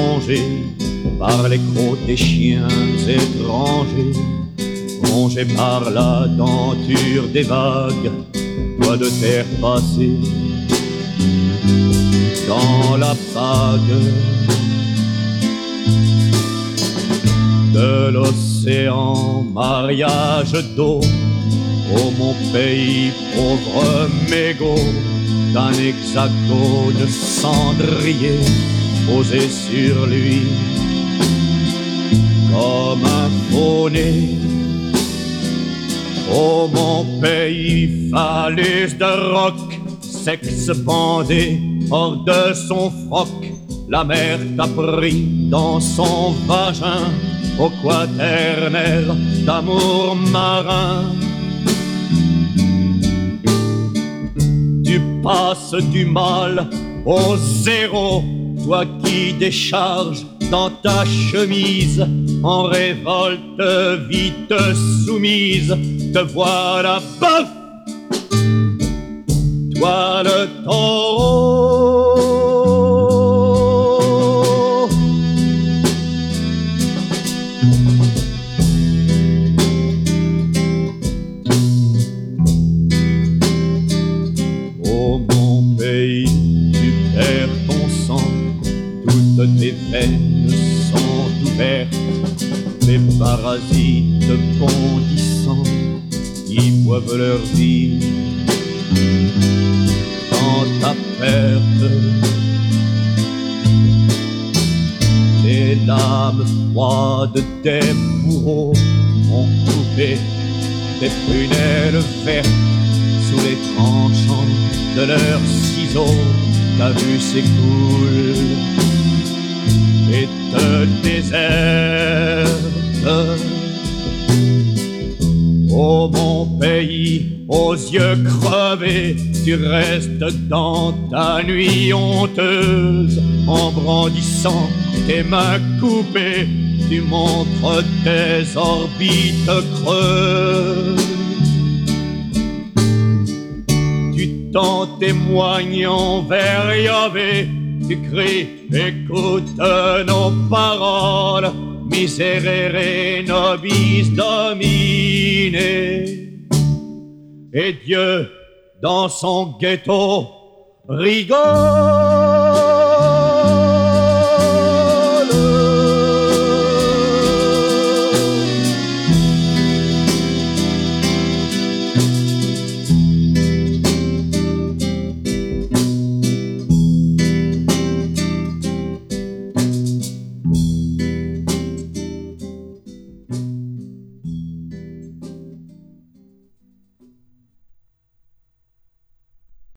rongé par les crocs des chiens étrangers, rongé par la denture des vagues, toi de terre passée dans la vague de l'océan, mariage d'eau. Oh mon pays, pauvre mégot, d'un hexagone cendrier posé sur lui comme un faux-né. Oh mon pays, falaise de roc, sexe bandé hors de son froc, la mer t'a pris dans son vagin au quaternaire d'amour marin. Tu passes du mal au zéro, toi qui décharges dans ta chemise en révolte vite soumise. Te voilà bof, toi le taureau. Oh mon pays, tu perds ton sang, toutes tes veines sont ouvertes, les parasites bondissants qui boivent leur vie dans ta perte. Les lames froides des bourreaux ont coupé des prunelles vertes sous les tranchants de leurs ciseaux. Ta vue s'écoule et te déserte. Oh mon pays, aux yeux crevés, tu restes dans ta nuit honteuse, en brandissant tes mains coupées, tu montres tes orbites creuses. Tu t'en témoignes envers Yahvé, tu cries, écoute nos paroles, miserere nobis domine. Et Dieu, dans son ghetto, rigole.